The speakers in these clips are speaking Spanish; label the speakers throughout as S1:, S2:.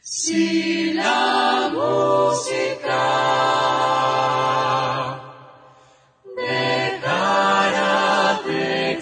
S1: Si la música dejara de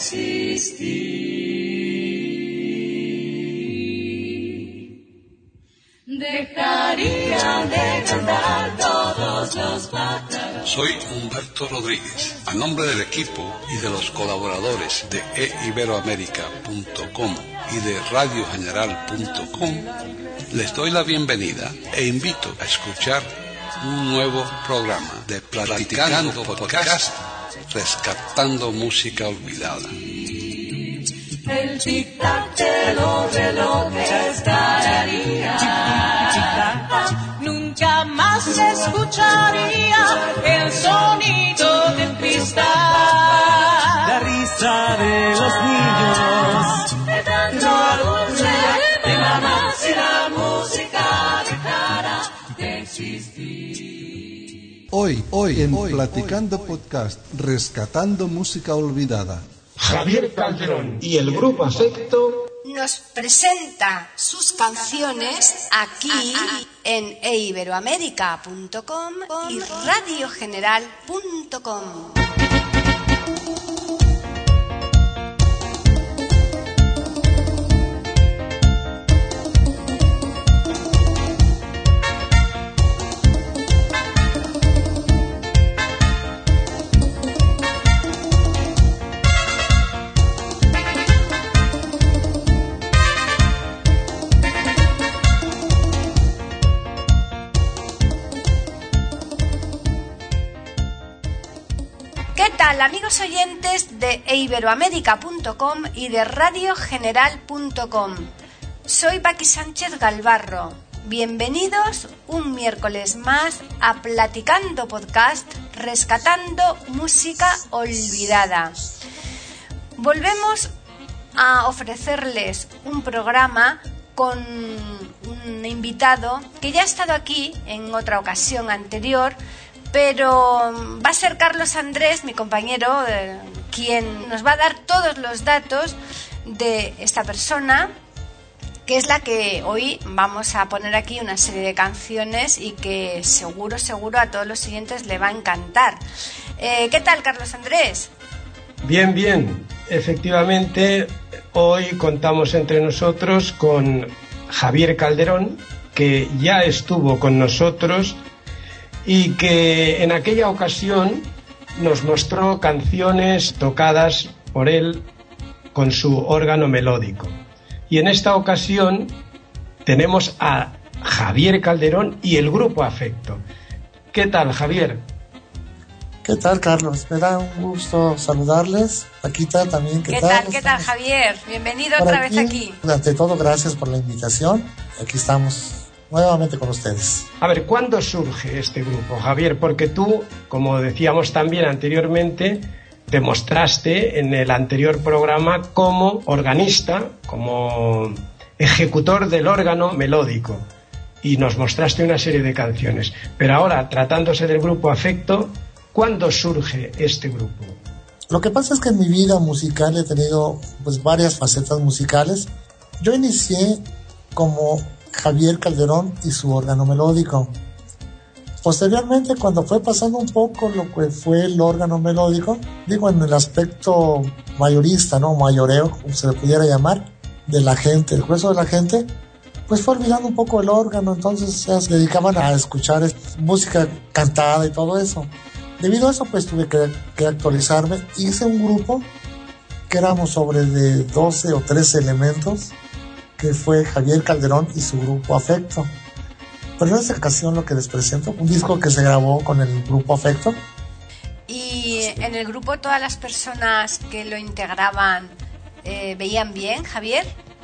S1: existir, dejaría de cantar todos los pájaros.
S2: Soy Humberto Rodríguez. A nombre del equipo y de los colaboradores de eiberoamerica.com y de radiogeneral.com, les doy la bienvenida e invito a escuchar un nuevo programa de Platicando Podcast, rescatando música olvidada.
S1: El tic-tac de los relojes pararía. Nunca más se escucharía el sonido del cristal.
S3: La risa de los niños.
S1: De tanto dulce de mamá, si la música dejara de existir.
S4: Hoy en Platicando Podcast, rescatando música olvidada,
S5: Javier Calderón y el Grupo Afecto
S6: nos presenta sus canciones aquí en eiberoamerica.com y radiogeneral.com. Hola amigos oyentes de eiberoamerica.com y de radiogeneral.com. Soy Paqui Sánchez Galvarro. Bienvenidos un miércoles más a Platicando Podcast, rescatando música olvidada. Volvemos a ofrecerles un programa con un invitado que ya ha estado aquí en otra ocasión anterior, pero va a ser Carlos Andrés, mi compañero, quien nos va a dar todos los datos de esta persona, que es la que hoy vamos a poner aquí una serie de canciones y que seguro a todos los siguientes le va a encantar. ¿Qué tal, Carlos Andrés?
S5: Bien. Efectivamente, hoy contamos entre nosotros con Javier Calderón, que ya estuvo con nosotros y que en aquella ocasión nos mostró canciones tocadas por él con su órgano melódico. Y en esta ocasión tenemos a Javier Calderón y el Grupo Afecto. ¿Qué tal, Javier?
S7: ¿Qué tal, Carlos? Me da un gusto saludarles. Paquita también, ¿qué tal?
S6: ¿Qué tal, Javier? Bienvenido otra vez aquí.
S7: Ante todo, gracias por la invitación. Aquí estamos nuevamente con ustedes.
S5: A ver, ¿cuándo surge este grupo, Javier? Porque tú, como decíamos también anteriormente, demostraste en el anterior programa como organista, como ejecutor del órgano melódico, y nos mostraste una serie de canciones. Pero ahora, tratándose del Grupo Afecto, ¿cuándo surge este grupo?
S7: Lo que pasa es que en mi vida musical he tenido pues varias facetas musicales. Yo inicié como Javier Calderón y su órgano melódico. Posteriormente, cuando fue pasando un poco lo que fue el órgano melódico, digo en el aspecto mayorista, ¿no? Mayoreo, como se le pudiera llamar, de la gente, el grueso de la gente, pues fue olvidando un poco el órgano, entonces ya se dedicaban a escuchar música cantada y todo eso. Debido a eso, pues tuve que actualizarme. Hice un grupo que éramos sobre de 12 o 13 elementos, que fue Javier Calderón y su Grupo Afecto. Pero en esta ocasión lo que les presento, un disco que se grabó con el Grupo Afecto.
S6: ¿Y en el grupo todas las personas que lo integraban veían bien, Javier?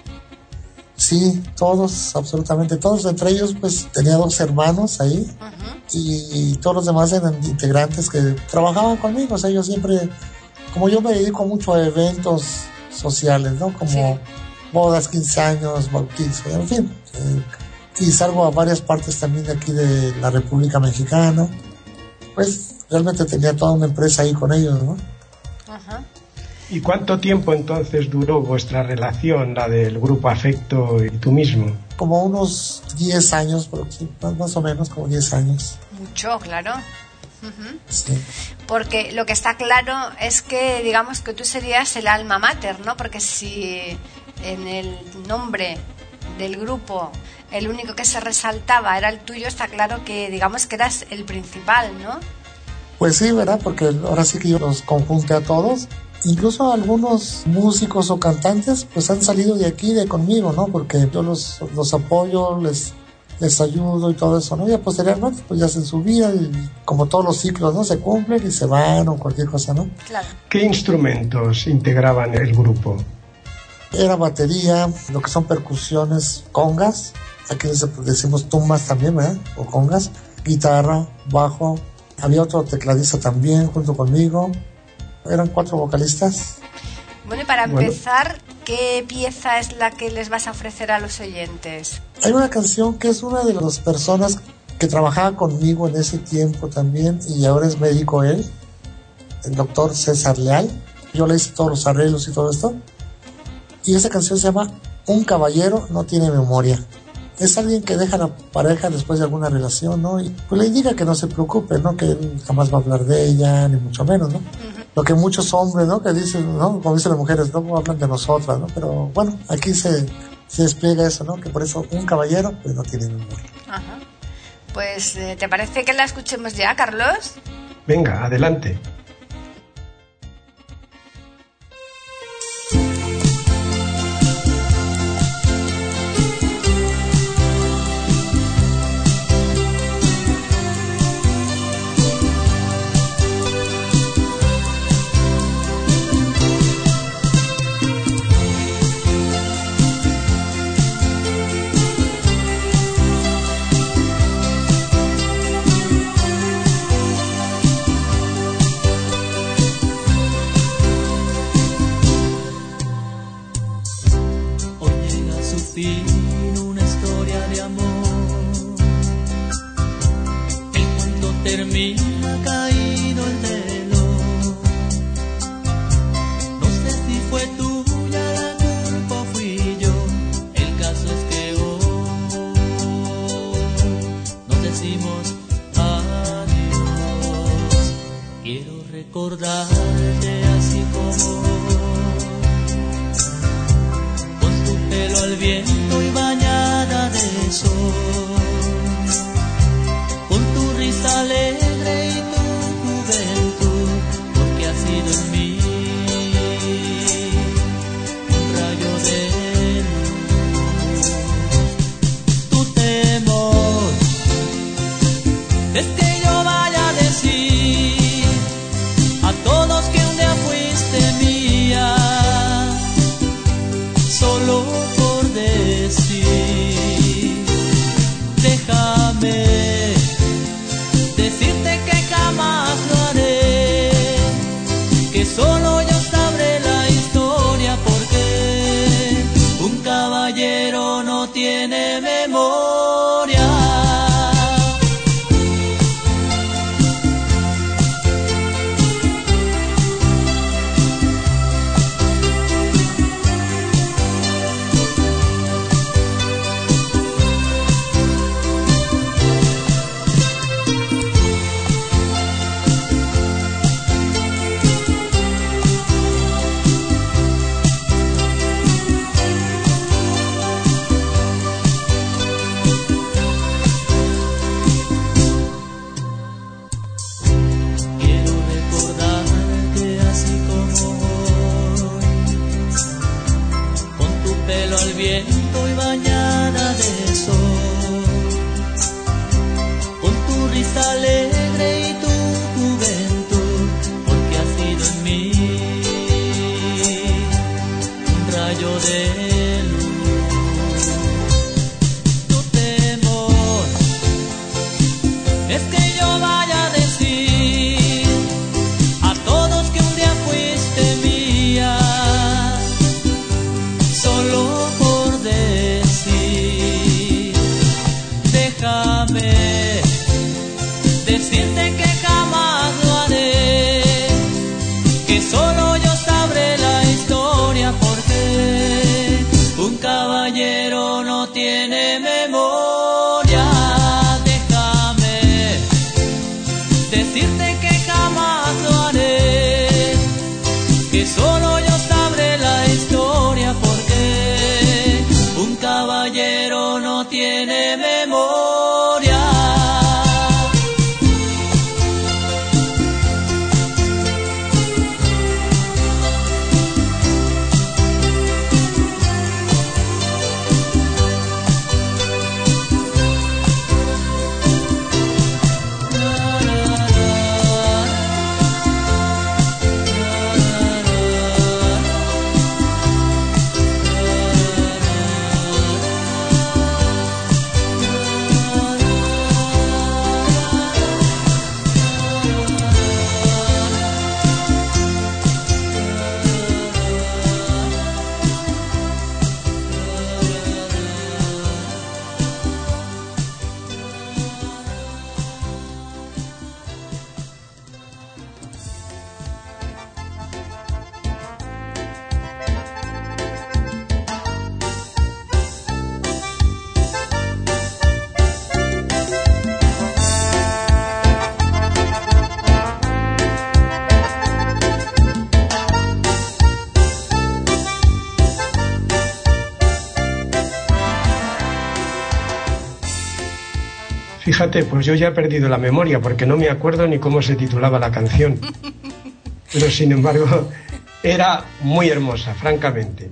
S7: Sí, todos, absolutamente todos. Entre ellos, pues tenía 2 hermanos ahí. Uh-huh. Y todos los demás eran integrantes que trabajaban conmigo. O sea, yo siempre, como yo me dedico mucho a eventos sociales, ¿no? Como sí, bodas, 15 años, bautizos, en fin. Y salgo a varias partes también de aquí de la República Mexicana. Pues realmente tenía toda una empresa ahí con ellos, ¿no?
S6: Ajá.
S5: ¿Y cuánto tiempo entonces duró vuestra relación, la del grupo Afecto y tú mismo?
S7: Como unos 10 años, más o menos, como 10 años.
S6: Mucho, claro. Uh-huh.
S7: Sí.
S6: Porque lo que está claro es que, digamos, que tú serías el alma mater, ¿no? Porque si en el nombre del grupo el único que se resaltaba era el tuyo, está claro que, digamos, que eras el principal, ¿no?
S7: Pues sí, ¿verdad? Porque ahora sí que yo los conjunté a todos. Incluso algunos músicos o cantantes pues han salido de aquí, de conmigo, ¿no? Porque yo los apoyo, les ayudo y todo eso, ¿no? Y posteriormente pues ya hacen su vida y como todos los ciclos, ¿no? Se cumplen y se van o cualquier cosa, ¿no?
S6: Claro.
S5: ¿Qué instrumentos integraban el grupo?
S7: Era batería, lo que son percusiones, congas, aquí decimos tumbas también, ¿verdad? O congas, guitarra, bajo, había otro tecladista también junto conmigo, eran 4 vocalistas.
S6: Bueno, y para empezar, ¿qué pieza es la que les vas a ofrecer a los oyentes?
S7: Hay una canción que es una de las personas que trabajaba conmigo en ese tiempo también y ahora es médico él, el doctor César Leal. Yo le hice todos los arreglos y todo esto. Y esa canción se llama Un caballero no tiene memoria. Es alguien que deja a la pareja después de alguna relación, ¿no? Y pues le indica que no se preocupe, ¿no? Que él jamás va a hablar de ella, ni mucho menos, ¿no? Uh-huh. Lo que muchos hombres, ¿no? Que dicen, ¿no? Como dicen las mujeres, no hablan de nosotras, ¿no? Pero bueno, aquí se despliega eso, ¿no? Que por eso un caballero pues no tiene memoria.
S6: Ajá. Pues, ¿te parece que la escuchemos ya, Carlos?
S5: Venga, adelante.
S3: Una historia de amor. El cuento termina caído el reloj. No sé si fue tuya la culpa o fui yo. El caso es que hoy nos decimos adiós. Quiero recordarte así como pelo al viento y bañada de sol, con tu risa alegre y tu juventud, porque has sido en mí un rayo de luz. Tu temor es que yo vaya a decir a todos que un día fuiste mía, solo por decir, déjame decirte que jamás lo haré, que solo yo sabré la historia, porque un caballero no tiene memoria. Al viento y bañada de sol, con tu risa alegre y tu juventud, porque has sido en mí un rayo de luz. Tu temor es que yo vaya a decir a todos que un día fuiste mía, solo por decir,
S5: Fíjate, pues yo ya he perdido la memoria porque no me acuerdo ni cómo se titulaba la canción. Pero sin embargo, era muy hermosa, francamente.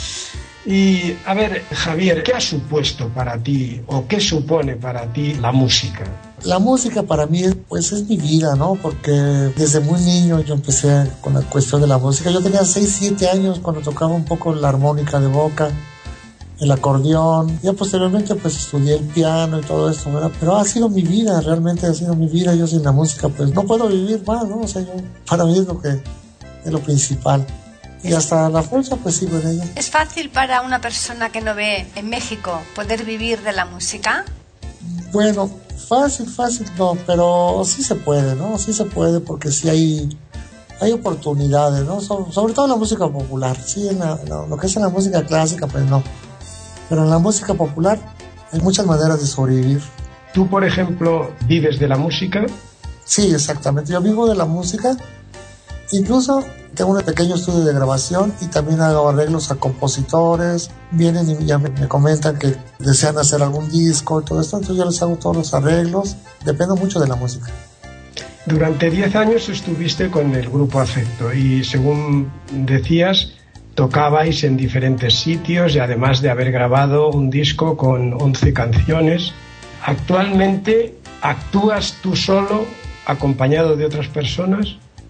S5: Y a ver, Javier, ¿qué ha supuesto para ti o qué supone para ti la música?
S7: La música para mí pues es mi vida, ¿no? Porque desde muy niño yo empecé con la cuestión de la música. Yo tenía 6, 7 años cuando tocaba un poco la armónica de boca, el acordeón. Ya posteriormente pues estudié el piano y todo esto, ¿verdad? Pero ha sido mi vida, realmente ha sido mi vida. Yo sin la música pues no puedo vivir más, ¿no? O sea, para mí es lo principal. Y hasta la fecha pues sigo en ella.
S6: ¿Es fácil para una persona que no ve en México poder vivir de la música?
S7: Bueno, fácil no, pero sí se puede, ¿no? Sí se puede porque sí hay oportunidades, ¿no? Sobre todo en la música popular. Sí, en lo que es en la música clásica pues no. Pero en la música popular hay muchas maneras de sobrevivir.
S5: ¿Tú, por ejemplo, vives de la música?
S7: Sí, exactamente. Yo vivo de la música. Incluso tengo un pequeño estudio de grabación y también hago arreglos a compositores. Vienen y ya me comentan que desean hacer algún disco y todo esto. Entonces yo les hago todos los arreglos. Dependo mucho de la música.
S5: Durante 10 años estuviste con el grupo Afecto y según decías, tocabais en diferentes sitios y además de haber grabado un disco con 11 canciones. ¿Actualmente actúas tú solo, acompañado de otras personas?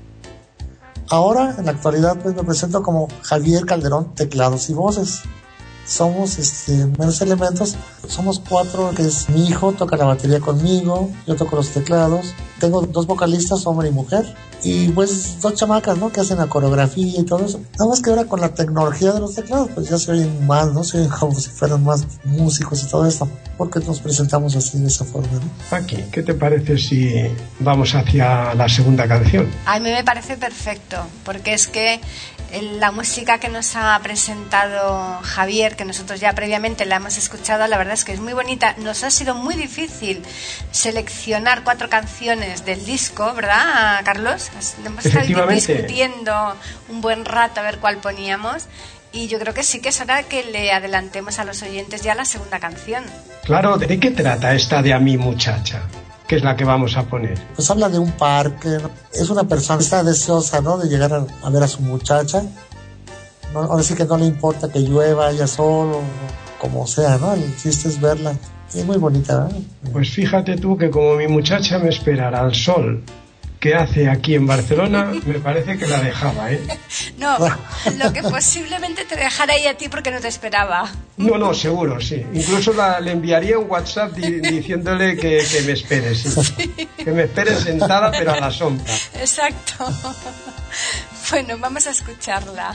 S7: Ahora, en la actualidad, pues me presento como Javier Calderón, teclados y voces. Somos menos elementos, somos 4, que es mi hijo, toca la batería conmigo, yo toco los teclados, tengo 2 vocalistas, hombre y mujer, y pues 2 chamacas, ¿no? Que hacen la coreografía y todo eso. Nada más que ahora con la tecnología de los teclados, pues ya se oyen más, ¿no? Se oyen como si fueran más músicos y todo esto, porque nos presentamos así de esa forma, ¿no?
S5: Paqui, ¿qué te parece si vamos hacia la segunda canción?
S6: A mí me parece perfecto, porque es que la música que nos ha presentado Javier, que nosotros ya previamente la hemos escuchado, la verdad es que es muy bonita. Nos ha sido muy difícil seleccionar 4 canciones del disco, ¿verdad, Carlos? Hemos estado discutiendo un buen rato a ver cuál poníamos. Y yo creo que sí que es hora que le adelantemos a los oyentes ya la segunda canción.
S5: Claro, ¿de qué trata esta de A mi muchacha? Que es la que vamos a poner.
S7: Pues habla de un parque, ¿no? Es una persona que está deseosa, ¿no? De llegar a ver a su muchacha. ¿No? Ahora sí que no le importa que llueva, ella solo, como sea, ¿no? El chiste es verla. Y es muy bonita, ¿no?
S5: Pues fíjate tú que como mi muchacha me esperara al sol que hace aquí en Barcelona, me parece que la dejaba, ¿eh?
S6: No, lo que posiblemente te dejara ahí a ti porque no te esperaba.
S5: No, seguro, sí. Incluso le enviaría un WhatsApp diciéndole que me espere, sí. Que me espere sentada, pero a la sombra.
S6: Exacto. Bueno, vamos a escucharla.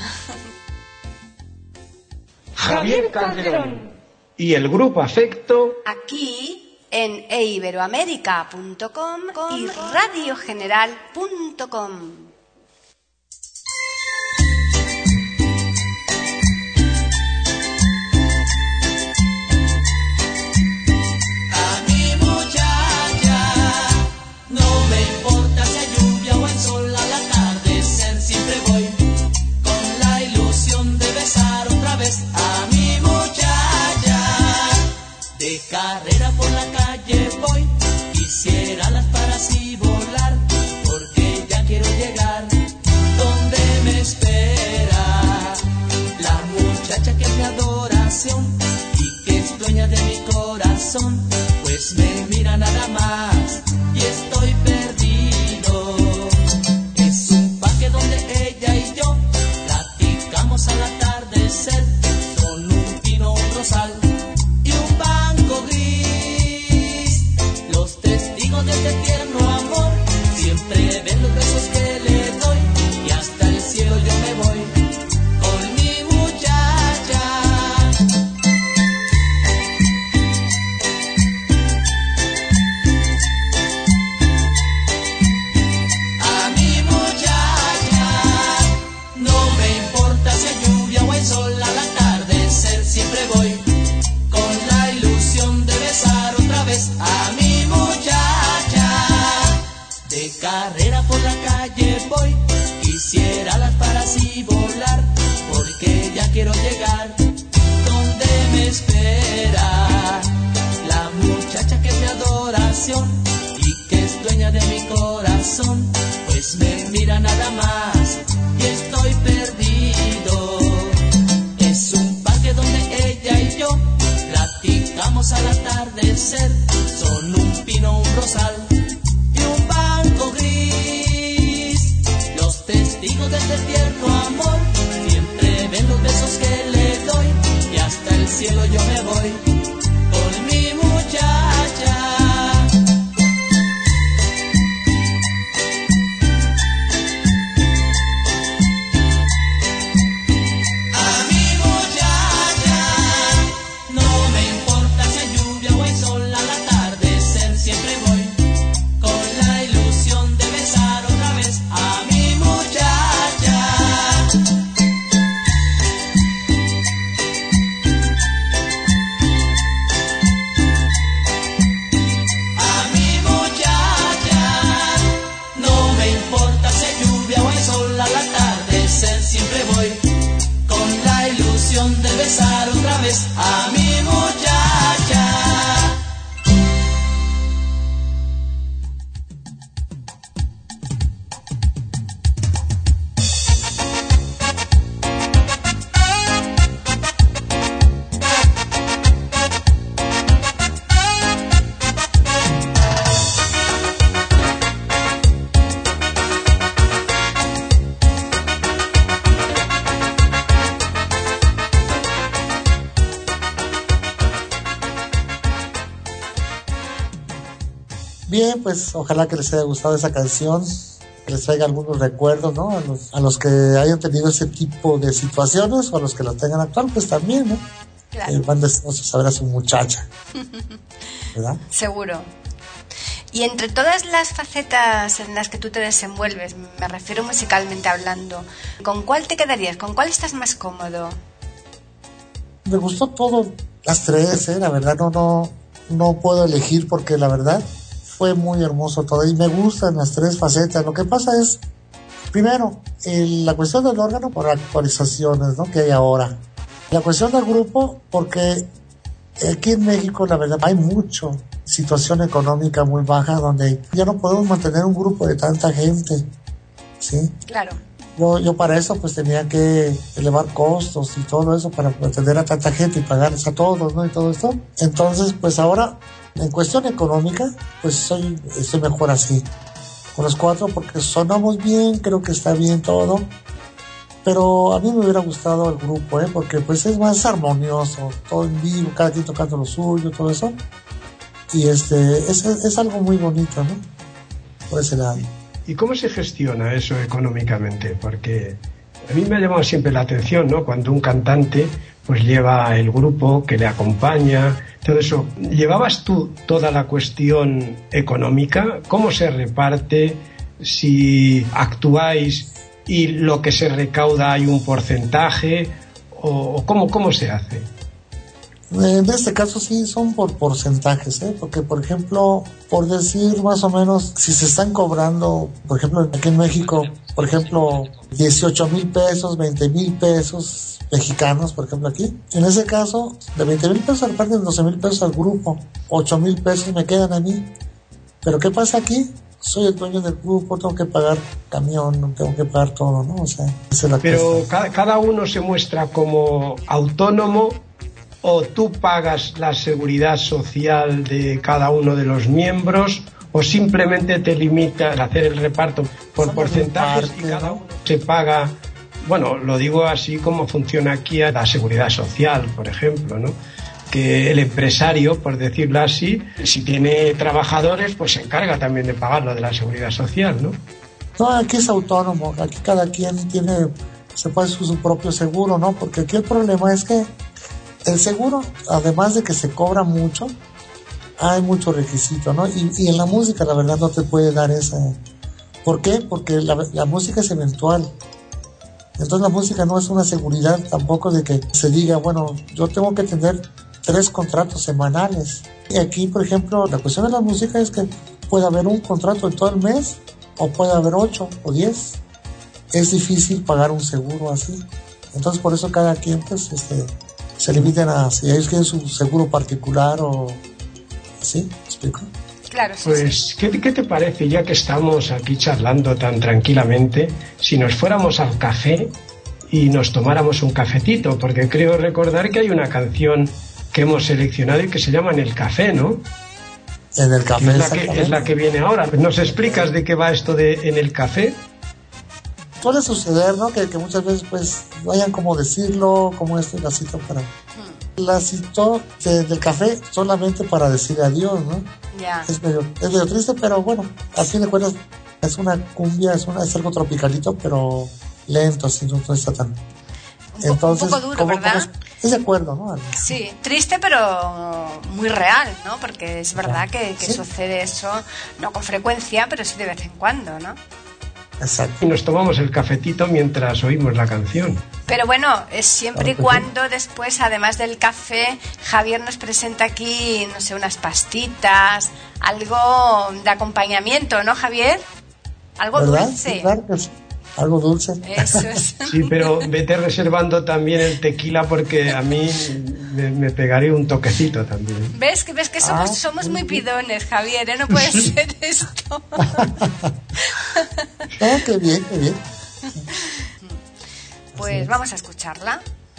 S5: Javier Calderón y el grupo Afecto.
S6: Aquí en eiberoamerica.com y radiogeneral.com.
S1: A mi muchacha, no me importa si hay lluvia o hay sol al atardecer, siempre voy con la ilusión de besar otra vez a mi muchacha. De carrera por la calle voy, quisiera las paras y volar, porque ya quiero llegar donde me espera la muchacha que es mi adoración y que es dueña de mi corazón, pues me mira nada más y estoy perdido. Es un parque donde ella y yo platicamos al atardecer, con un pino, un rosal y un banco gris. Los testigos de este tierno amor siempre ven los besos que le doy, y hasta el cielo yo me voy con mi muchacha. dueña de mi corazón, pues me mira nada más y estoy perdido. Es un parque donde ella y yo platicamos al atardecer. Son un pino, un rosal y un banco gris. Los testigos de este tierno amor siempre ven los besos que le doy, y hasta el cielo yo me voy con mi muchacha. De besar otra vez a mi muchacha.
S7: Bien, pues ojalá que les haya gustado esa canción, que les traiga algunos recuerdos, ¿no? A los que hayan tenido ese tipo de situaciones, o a los que las tengan actual, pues también, ¿no?
S6: Claro.
S7: Van deseosos de saber a su muchacha, ¿verdad?
S6: Seguro. Y entre todas las facetas en las que tú te desenvuelves, me refiero musicalmente hablando, ¿con cuál te quedarías? ¿Con cuál estás más cómodo?
S7: Me gustó todo, las tres, la verdad no puedo elegir, porque la verdad fue muy hermoso todo y me gustan las tres facetas. Lo que pasa es, primero, la cuestión del órgano por actualizaciones, ¿no?, que hay ahora. La cuestión del grupo, porque aquí en México, la verdad, hay mucha situación económica muy baja, donde ya no podemos mantener un grupo de tanta gente, ¿sí?
S6: Claro.
S7: Yo para eso pues tenía que elevar costos y todo eso para atender a tanta gente y pagarles a todos, ¿no? Y todo esto. Entonces, pues ahora, en cuestión económica, pues estoy mejor así, con los cuatro, porque sonamos bien, creo que está bien todo. Pero a mí me hubiera gustado el grupo, porque pues es más armonioso, todo en vivo, cada quien tocando lo suyo, todo eso. Y es algo muy bonito, ¿no? Por ese lado.
S5: ¿Y cómo se gestiona eso económicamente? Porque a mí me ha llamado siempre la atención, ¿no?, cuando un cantante pues lleva el grupo que le acompaña, todo eso. ¿Llevabas tú toda la cuestión económica? ¿Cómo se reparte? Si actuáis y lo que se recauda hay un porcentaje, o cómo se hace.
S7: En este caso sí son por porcentajes, porque por ejemplo, por decir más o menos, si se están cobrando, por ejemplo aquí en México, por ejemplo 18,000 pesos, 20,000 pesos mexicanos, por ejemplo aquí, en ese caso de 20,000 pesos reparten 12,000 pesos al grupo, 8,000 pesos me quedan a mí. Pero ¿qué pasa aquí? Soy el dueño del grupo, tengo que pagar camión, tengo que pagar todo, ¿no? O sea, esa es la
S5: Pero cada uno se muestra como autónomo, o tú pagas la seguridad social de cada uno de los miembros, o simplemente te limitas a hacer el reparto por porcentajes y cada uno se paga. Bueno, lo digo así como funciona aquí la seguridad social, por ejemplo, ¿no? Que el empresario, por decirlo así, si tiene trabajadores, pues se encarga también de pagar lo de la seguridad social, ¿no?
S7: No, aquí es autónomo, aquí cada quien se puede su propio seguro, ¿no? Porque aquí el problema es que el seguro, además de que se cobra mucho, hay mucho requisito, ¿no? Y en la música, la verdad, no te puede dar esa. ¿Por qué? Porque la música es eventual. Entonces la música no es una seguridad tampoco de que se diga, bueno, yo tengo que tener 3 contratos semanales. Y aquí, por ejemplo, la cuestión de la música es que puede haber un contrato en todo el mes, o puede haber 8 o 10. Es difícil pagar un seguro así. Entonces por eso cada quien pues se limitan a si ellos quieren su seguro particular o ¿sí? ¿Me explico?
S6: Claro, sí,
S5: Pues,
S6: sí.
S5: ¿qué te parece, ya que estamos aquí charlando tan tranquilamente, si nos fuéramos al café y nos tomáramos un cafetito? Porque creo recordar que hay una canción que hemos seleccionado y que se llama En el café, ¿no?
S7: En el café.
S5: Es la que viene ahora. ¿Nos explicas de qué va esto de En el café?
S7: Suele suceder, ¿no? Que muchas veces pues vayan como decirlo, como esto, la cito para... La citó del café solamente para decir adiós, ¿no?
S6: Ya.
S7: Es medio triste, pero bueno, a fin de cuentas es una cumbia, es algo tropicalito, pero lento, así no está tan... Entonces,
S6: un poco duro, ¿verdad?
S7: Es de acuerdo, ¿no?
S6: Sí, triste pero muy real, ¿no? Porque es verdad que
S7: ¿Sí?
S6: sucede eso, no con frecuencia, pero sí de vez en cuando, ¿no?
S7: Exacto.
S5: Y nos tomamos el cafetito mientras oímos la canción.
S6: Pero bueno, es siempre y cuando después, además del café, Javier nos presenta aquí, no sé, unas pastitas, algo de acompañamiento, ¿no, Javier? Algo
S7: ¿verdad?
S6: dulce.
S7: Sí, claro que sí. Algo dulce.
S6: Eso es.
S5: Sí, pero vete reservando también el tequila porque a mí me pegaré un toquecito también.
S6: ¿Ves que somos muy pidones, Javier? ¿Eh? No puede ser esto.
S7: Qué bien, qué bien.
S6: Pues vamos a escucharla.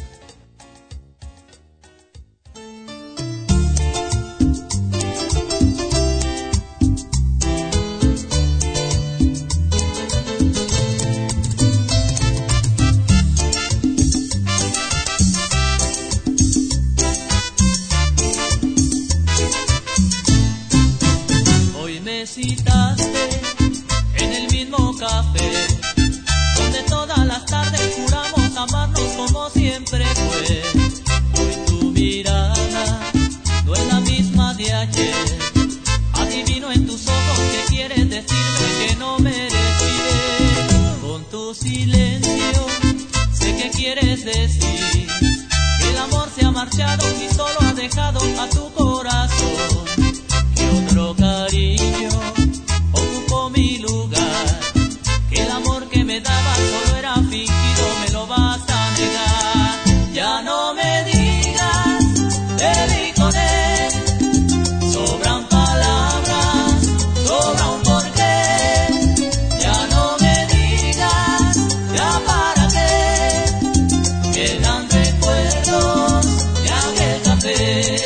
S3: Hoy me citaste en el mismo café, donde todas las tardes juramos amarnos como siempre fue. Hoy tu mirada no es la misma de ayer. Adivino en tus ojos que quieres decirme que no me recibes. Con tu silencio sé que quieres decir que el amor se ha marchado y solo ha dejado a tu corazón. Que otro cariño ocupó mi lugar, que el amor que me dabas solo era fingido, me lo vas a negar. Ya no me digas, te vi con él, sobran palabras, sobra un porqué. Ya no me digas, ya para qué, quedan recuerdos de aquel café.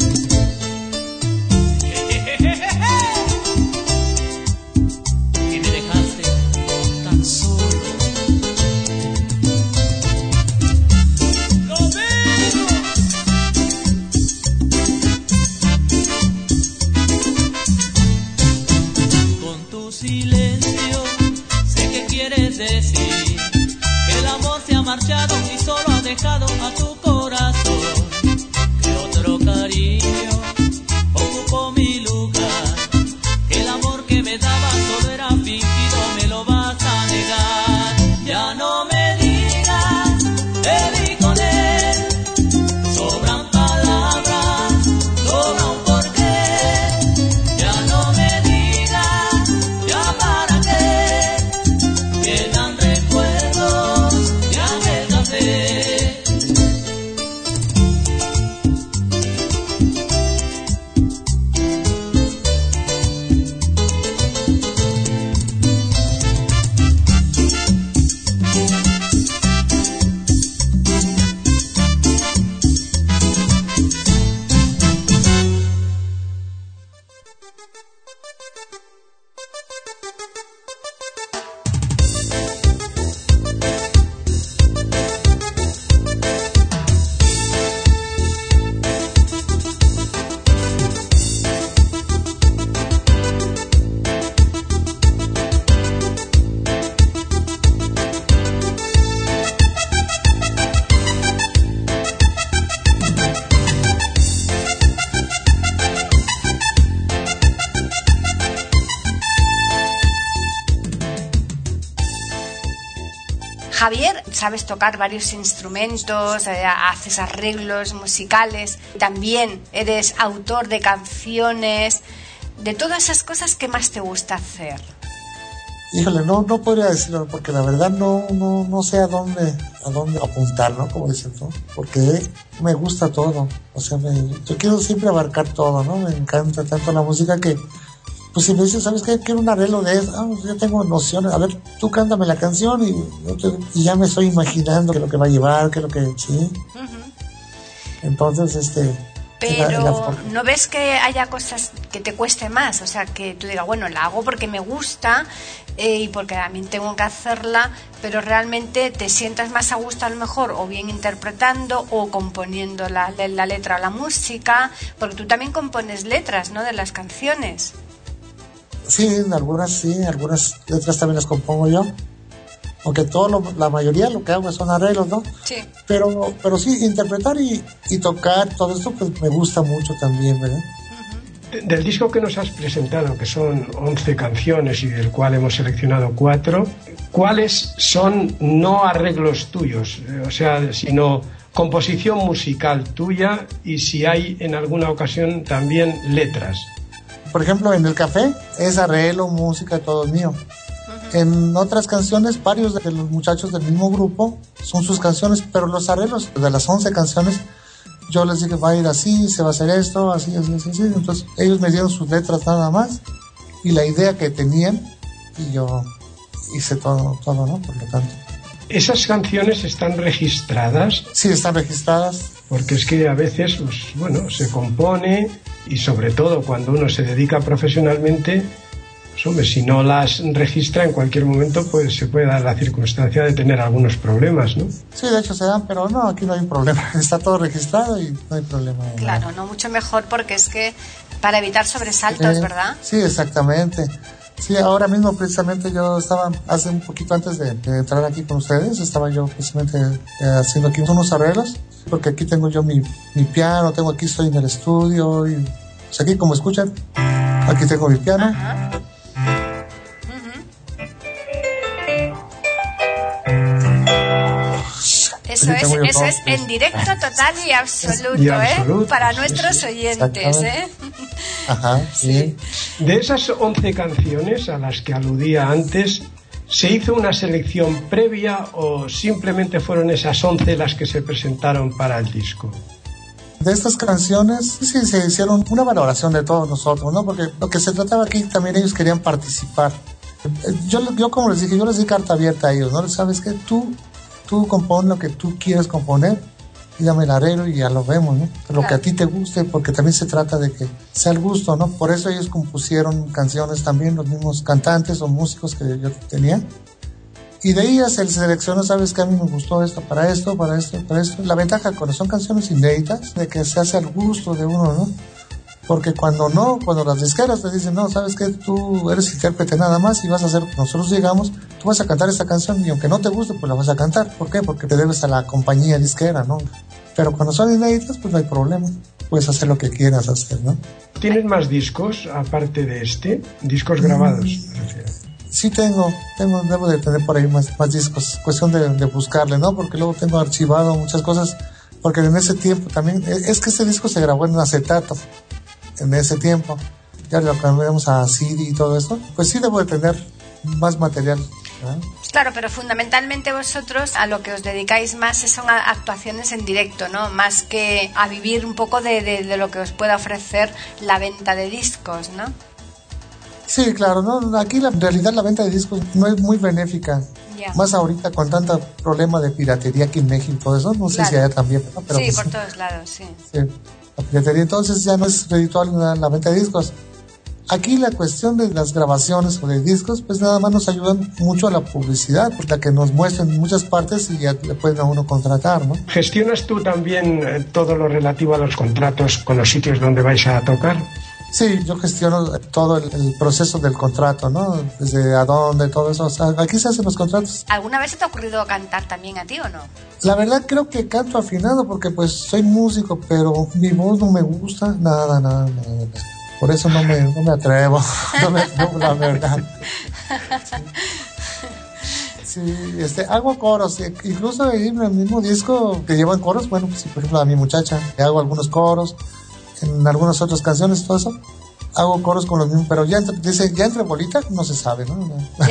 S3: Y me dejaste tan solo. ¡Lo mismo! Con tu silencio sé que quieres decir que el amor se ha marchado y solo ha dejado a tu corazón. Que otro cariño ocupó mi lugar, que el amor que me daba solo era fingido, me lo vas a negar. Ya no me digas, te vi con él, sobran palabras, sobra un porqué. Ya no me digas, ya para qué, quedan recuerdos de aquel café.
S6: Javier, sabes tocar varios instrumentos, haces arreglos musicales, también eres autor de canciones. De todas esas cosas, ¿qué más te gusta hacer?
S7: Híjole, no podría decirlo, porque la verdad no sé a dónde apuntar, ¿no? Como dicen, ¿no? Porque me gusta todo, o sea, yo quiero siempre abarcar todo, ¿no? Me encanta tanto la música que pues si me dices, ¿sabes qué? Quiero un arreglo de eso. Yo tengo nociones. A ver, tú cántame la canción y ya me estoy imaginando qué es lo que va a llevar, qué es lo que... Sí. Entonces,
S6: Pero ¿no ves que haya cosas que te cueste más? O sea, que tú digas, bueno, la hago porque me gusta y porque también tengo que hacerla, pero realmente te sientas más a gusto a lo mejor o bien interpretando o componiendo la letra o la música, porque tú también compones letras, ¿no?, de las canciones.
S7: Sí, algunas letras también las compongo yo. Aunque la mayoría lo que hago son arreglos, ¿no?
S6: Sí.
S7: Pero sí, interpretar y tocar, todo esto, pues me gusta mucho también, ¿verdad?
S5: Del disco que nos has presentado, que son 11 canciones y del cual hemos seleccionado 4, ¿cuáles son no arreglos tuyos? O sea, sino composición musical tuya, y si hay en alguna ocasión también letras.
S7: Por ejemplo, en El Café es arreglo, música, todo mío. En otras canciones, varios de los muchachos del mismo grupo son sus canciones, pero los arreglos de las 11 canciones, yo les dije, va a ir así, se va a hacer esto, así. Entonces, ellos me dieron sus letras nada más y la idea que tenían, y yo hice todo, ¿no? Por lo tanto.
S5: ¿Esas canciones están registradas?
S7: Sí, están registradas.
S5: Porque es que a veces, pues, bueno, se compone, y sobre todo cuando uno se dedica profesionalmente, pues hombre, si no las registra en cualquier momento, pues se puede dar la circunstancia de tener algunos problemas, ¿no?
S7: Sí, de hecho se dan, pero no, aquí no hay un problema. Está todo registrado y no hay problema.
S6: Claro, no, mucho mejor, porque es que para evitar sobresaltos, ¿verdad?
S7: Sí, exactamente. Sí, ahora mismo precisamente yo estaba, hace un poquito antes de entrar aquí con ustedes, estaba yo precisamente haciendo aquí unos arreglos, porque aquí tengo yo mi piano, estoy en el estudio, y pues aquí como escuchan, aquí tengo mi piano.
S6: Ajá. Eso es en directo total y absoluto, para nuestros oyentes,
S7: Ajá, sí.
S5: De esas 11 canciones a las que aludía antes, ¿se hizo una selección previa o simplemente fueron esas 11 las que se presentaron para el disco?
S7: De estas canciones, sí, se hicieron una valoración de todos nosotros, ¿no? Porque lo que se trataba aquí, también ellos querían participar. Yo como les dije, yo les di carta abierta a ellos, ¿no? ¿Sabes qué? Tú compón lo que tú quieres componer y dame el arreglo y ya lo vemos, ¿no? Lo que a ti te guste, porque también se trata de que sea el gusto, ¿no? Por eso ellos compusieron canciones también, los mismos cantantes o músicos que yo tenía. Y de ellas se selecciona, ¿sabes qué? A mí me gustó esto, para esto. La ventaja cuando son canciones inéditas, de que se hace al gusto de uno, ¿no? Porque cuando las disqueras te dicen, no, ¿sabes qué? Tú eres intérprete nada más y vas a hacer, nosotros llegamos, tú vas a cantar esta canción y aunque no te guste, pues la vas a cantar. ¿Por qué? Porque te debes a la compañía disquera, ¿no? Pero cuando son inéditas, pues no hay problema. Puedes hacer lo que quieras hacer, ¿no?
S5: ¿Tienes más discos, aparte de este? ¿Discos grabados?
S7: Sí debo de tener por ahí más discos. Cuestión de buscarle, ¿no? Porque luego tengo archivado muchas cosas. Porque en ese tiempo también, es que este disco se grabó en acetato. En ese tiempo, ya lo cambiamos a CD y todo esto, pues sí debo de tener más material, ¿verdad?
S6: Claro, pero fundamentalmente vosotros a lo que os dedicáis más son a actuaciones en directo, ¿no? Más que a vivir un poco de lo que os pueda ofrecer la venta de discos, ¿no?
S7: Sí, claro, ¿no? Aquí en realidad la venta de discos no es muy benéfica. Yeah. Más ahorita con tanto problema de piratería aquí en México y todo eso, no sé si allá también, ¿no? Pero
S6: sí,
S7: pues,
S6: por todos lados, sí.
S7: La piratería, entonces ya no es redituable la venta de discos. Aquí la cuestión de las grabaciones o de discos, pues nada más nos ayudan mucho a la publicidad, porque la que nos muestran en muchas partes y ya le pueden a uno contratar, ¿no?
S5: ¿Gestionas tú también todo lo relativo a los contratos con los sitios donde vais a tocar?
S7: Sí, yo gestiono todo el proceso del contrato, ¿no? Desde a dónde, todo eso. O sea, aquí se hacen los contratos.
S6: ¿Alguna vez se te ha ocurrido cantar también a ti o no?
S7: La verdad creo que canto afinado porque pues soy músico, pero mi voz no me gusta nada. Por eso no me atrevo. No me atrevo, la verdad. Sí, hago coros, incluso en el mismo disco que llevan coros, bueno, pues, por ejemplo a mi muchacha, hago algunos coros. En algunas otras canciones, todo eso, hago coros con los mismos, pero ya entre bolitas no se sabe, ¿no?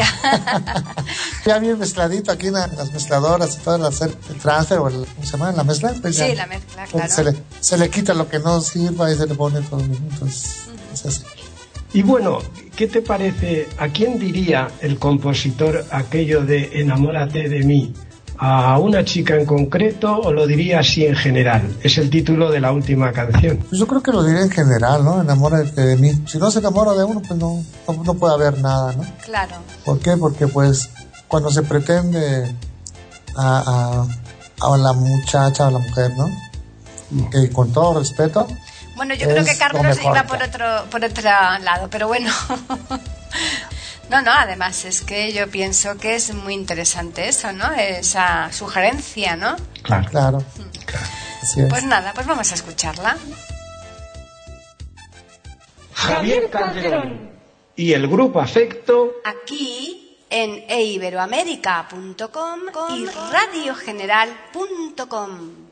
S7: Ya bien mezcladito aquí en las mezcladoras y todo, al hacer el transfer o ¿cómo se llama? La mezcla. Pues
S6: sí,
S7: ya,
S6: la mezcla, claro.
S7: Se le quita lo que no sirva y se le pone todo lo mismo, entonces es así.
S5: Y bueno, ¿qué te parece? ¿A quién diría el compositor aquello de enamórate de mí? ¿A una chica en concreto o lo diría así en general? Es el título de la última canción.
S7: Pues yo creo que lo diría en general, ¿no? Enamórate de mí. Si no se enamora de uno, pues no puede haber nada, ¿no?
S6: Claro.
S7: ¿Por qué? Porque pues cuando se pretende a la muchacha o a la mujer, ¿no? Que con todo respeto.
S6: Bueno, yo creo que Carlos iba por otro lado, pero bueno. No, además es que yo pienso que es muy interesante eso, ¿no? Esa sugerencia, ¿no?
S7: Claro. Así es.
S6: Pues nada, pues vamos a escucharla.
S5: Javier Calderón y el grupo Afecto.
S6: Aquí en eiberoamerica.com y radiogeneral.com.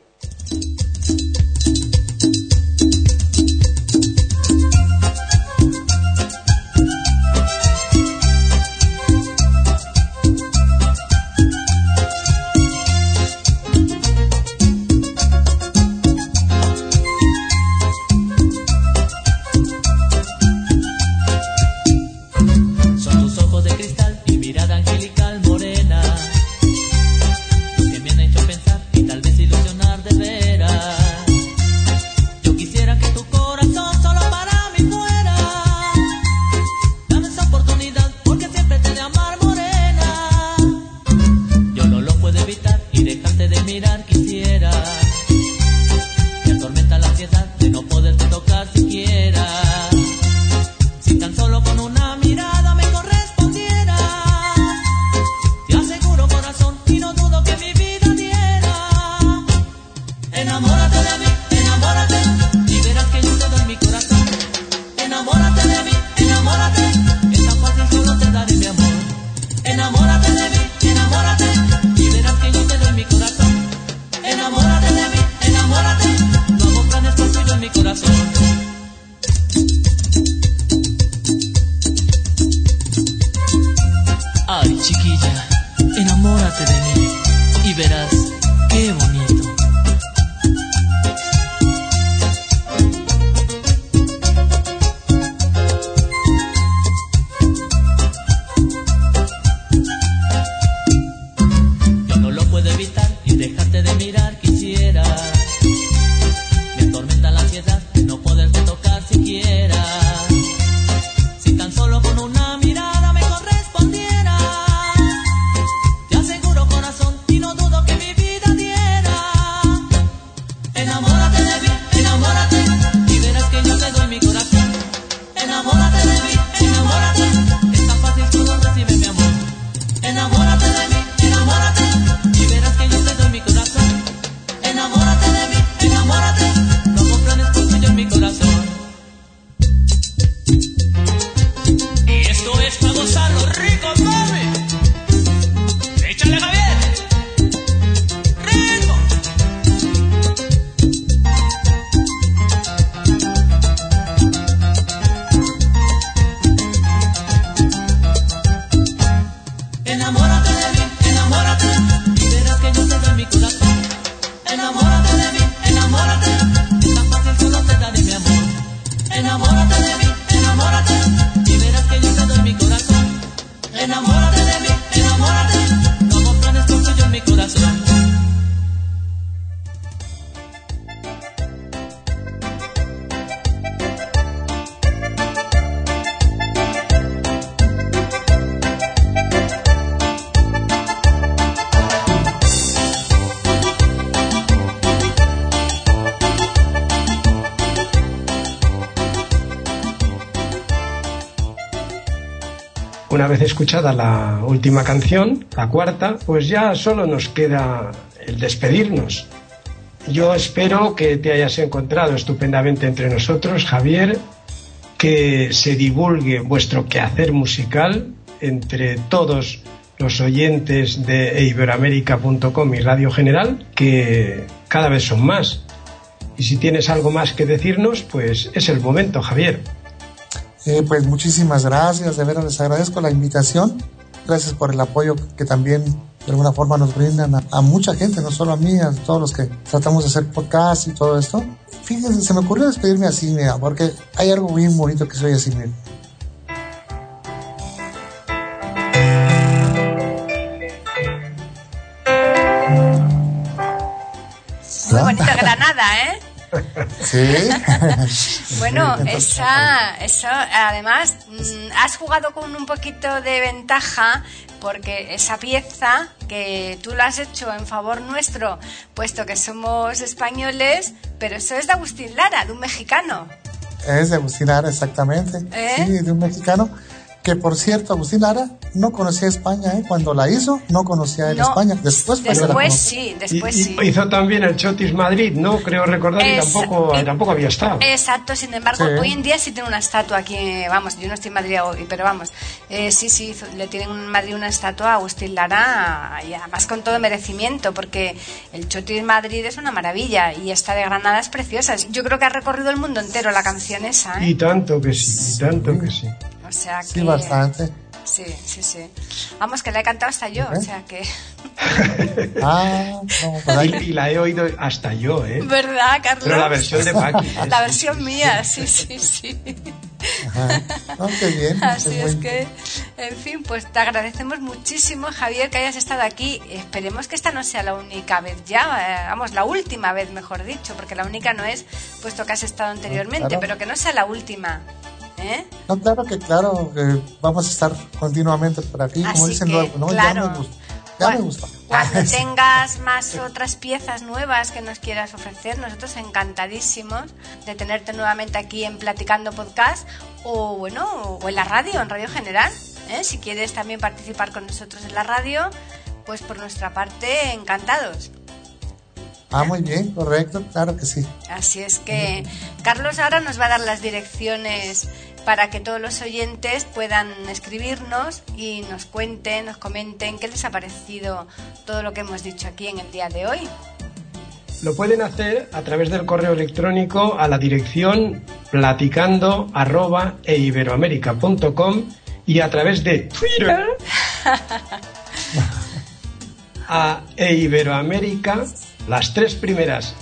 S5: Una vez escuchada la última canción, la cuarta, pues ya solo nos queda el despedirnos. Yo espero que te hayas encontrado estupendamente entre nosotros, Javier, que se divulgue vuestro quehacer musical entre todos los oyentes de eiberoamerica.com y Radio General, que cada vez son más. Y si tienes algo más que decirnos, pues es el momento, Javier.
S7: Pues muchísimas gracias, de veras les agradezco la invitación, gracias por el apoyo que también de alguna forma nos brindan a mucha gente, no solo a mí, a todos los que tratamos de hacer podcast y todo esto. Fíjense, se me ocurrió despedirme así, mira, porque hay algo bien bonito que se oye así, mira. Sí.
S6: Bueno, eso, además, has jugado con un poquito de ventaja porque esa pieza que tú lo has hecho en favor nuestro, puesto que somos españoles, pero eso es de Agustín Lara, de un mexicano.
S7: Es de Agustín Lara, exactamente. Sí, de un mexicano. Que por cierto, Agustín Lara no conocía España, ¿eh? Cuando la hizo, no conocía España. Después
S6: sí.
S5: Hizo también el Chotis Madrid, ¿no? Creo recordar, y tampoco había estado.
S6: Exacto, sin embargo, hoy en día sí tiene una estatua aquí, vamos, yo no estoy en Madrid hoy, pero vamos, sí, le tienen en Madrid una estatua a Agustín Lara, y además con todo merecimiento, porque el Chotis Madrid es una maravilla, y esta de Granada es preciosa. Yo creo que ha recorrido el mundo entero la canción esa, ¿eh?
S5: Y tanto que sí.
S6: O sea que...
S7: Sí, bastante.
S6: Sí. Vamos, que la he cantado hasta yo, o sea que...
S5: Y la he oído hasta yo, ¿eh?
S6: ¿Verdad, Carlos?
S5: Pero la versión de Paqui.
S6: La versión mía, sí.
S7: Ajá. Oh, qué bien.
S6: Así es que, en fin, pues te agradecemos muchísimo, Javier, que hayas estado aquí. Esperemos que esta no sea la única vez ya, vamos, la última vez, mejor dicho, porque la única no es, puesto que has estado anteriormente,
S7: claro.
S6: Pero que no sea la última.
S7: No, claro que vamos a estar continuamente por aquí, como dicen luego, ¿no?
S6: Claro.
S7: Ya me gusta.
S6: Cuando tengas más otras piezas nuevas que nos quieras ofrecer, nosotros encantadísimos de tenerte nuevamente aquí en Platicando Podcast o en la radio, en Radio General. Si quieres también participar con nosotros en la radio, pues por nuestra parte, encantados.
S7: Muy bien, correcto, claro que sí.
S6: Así es que Carlos ahora nos va a dar las direcciones para que todos los oyentes puedan escribirnos y nos cuenten, nos comenten qué les ha parecido todo lo que hemos dicho aquí en el día de hoy.
S5: Lo pueden hacer a través del correo electrónico a la dirección platicando@eiberoamerica.com y a través de Twitter a eiberoamerica, las tres primeras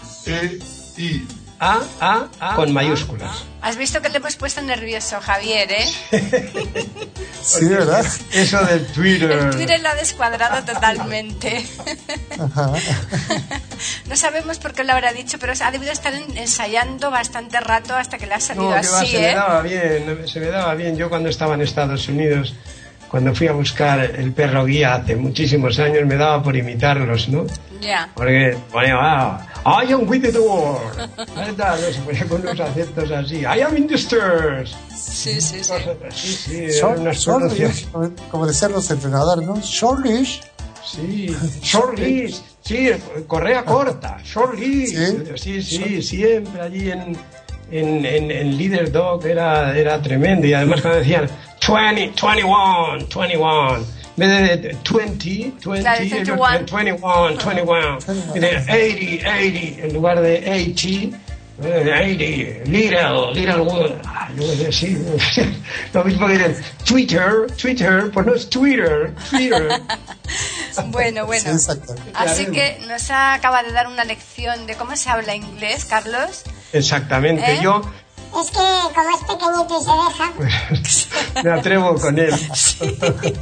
S5: A con mayúsculas.
S6: Has visto que te hemos puesto nervioso, Javier, ¿eh?
S7: Sí, ¿verdad?
S5: Eso del Twitter.
S6: El Twitter lo ha descuadrado totalmente.
S7: Ajá.
S6: No sabemos por qué lo habrá dicho, pero ha debido estar ensayando bastante rato hasta que le ha salido así,
S5: se me daba bien. Yo cuando estaba en Estados Unidos, cuando fui a buscar el perro guía hace muchísimos años, me daba por imitarlos, ¿no?
S6: Ya.
S5: Porque ponía, I am with the door. Se ponía con unos acentos así. I am in the stairs.
S6: Sí.
S7: Como decían los entrenadores, ¿no? Short leash.
S5: Sí, short leash. Sí, correa corta. Short leash. Sí, siempre allí en Leader Dog era tremendo. Y además cuando decían 20, 21. En vez de 20,
S6: claro,
S5: 21. Y de 80, en lugar de 80, 80, little wood. Sí, lo mismo que dicen Twitter, pues no es Twitter.
S6: Bueno.
S7: Sí, exacto.
S6: Así que nos acaba de dar una lección de cómo se habla inglés, Carlos.
S5: Exactamente, yo...
S8: Es que como es pequeñito y se deja...
S5: Me atrevo con él.
S6: Sí.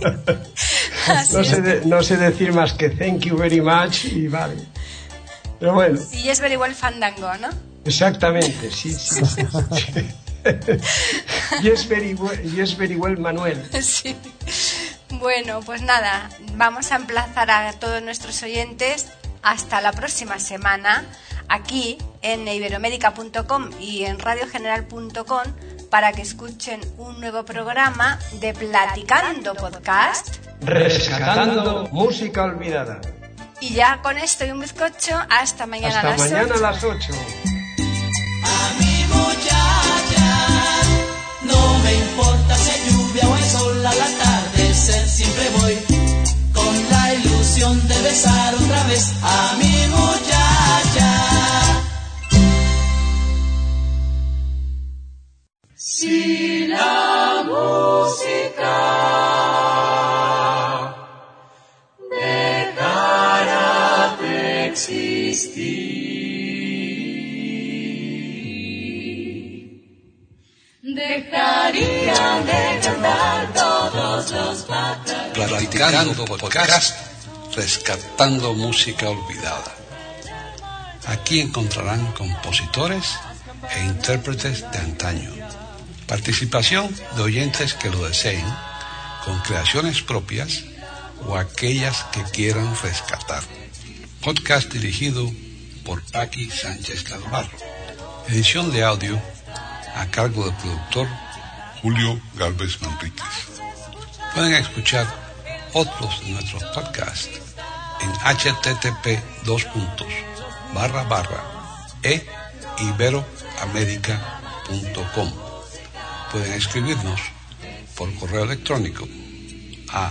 S5: No sé decir más que thank you very much y vale. Pero bueno.
S6: Y es very well fandango, ¿no?
S5: Exactamente, sí. Yes, very well, Manuel.
S6: Sí. Bueno, pues nada, vamos a emplazar a todos nuestros oyentes hasta la próxima semana aquí en iberoamerica.com y en radiogeneral.com para que escuchen un nuevo programa de Platicando Podcast,
S5: rescatando música olvidada.
S6: Y ya con esto y un bizcocho, hasta mañana
S5: a las 8.
S6: A
S5: las 8.
S1: A mi muchacha, no me importa si hay lluvia o hay sol al atardecer, siempre voy con la ilusión de besar otra vez a mi muchacha. Si la música dejara de existir, dejarían de cantar todos los pájaros.
S2: Platicando Podcast, rescatando música olvidada. Aquí encontrarán compositores e intérpretes de antaño. Participación de oyentes que lo deseen, con creaciones propias o aquellas que quieran rescatar. Podcast dirigido por Paqui Sánchez Galvarro. Edición de audio a cargo del productor Julio Galvez Manríquez. Pueden escuchar otros de nuestros podcasts en http://eiberoamerica.com. Pueden escribirnos por correo electrónico a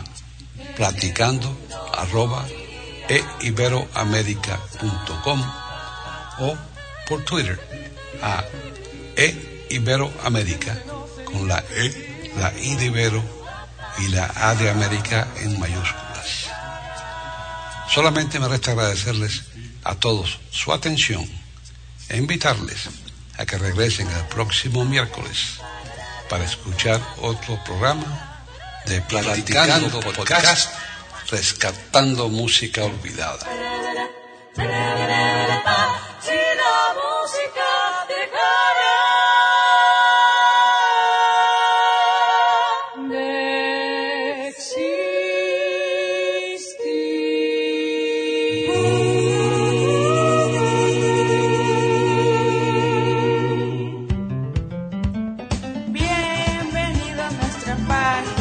S2: platicando@eiberoamerica.com o por Twitter a eiberoamerica con la E, la I de Ibero y la A de América en mayúsculas. Solamente me resta agradecerles a todos su atención e invitarles a que regresen el próximo miércoles para escuchar otro programa de Platicando Podcast, rescatando música olvidada.
S9: Bienvenido a nuestra página.